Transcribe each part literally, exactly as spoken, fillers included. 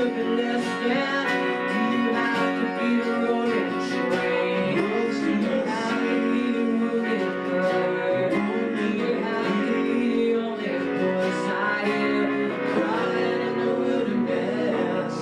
been less than. You have to be the rolling train. You have to be the moving bird. You have to be the only voice I hear crying in the wilderness.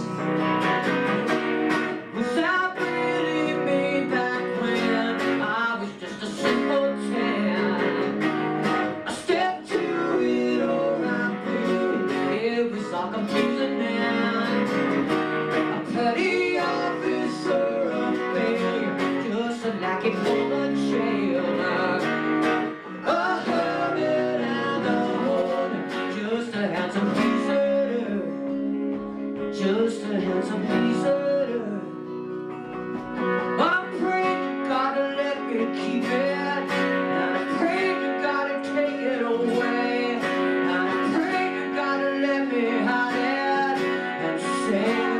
Was I really made back when I was just a simpleton? I stepped to it all I put. It was all confusing man. A petty officer of failure, just a lackey full of jail. A hermit and a hornet, just a handsome piece of dirt. Just a handsome piece of dirt. I pray to God to let me keep it, and I pray to God to take it away, and I pray to God to let me hide it and say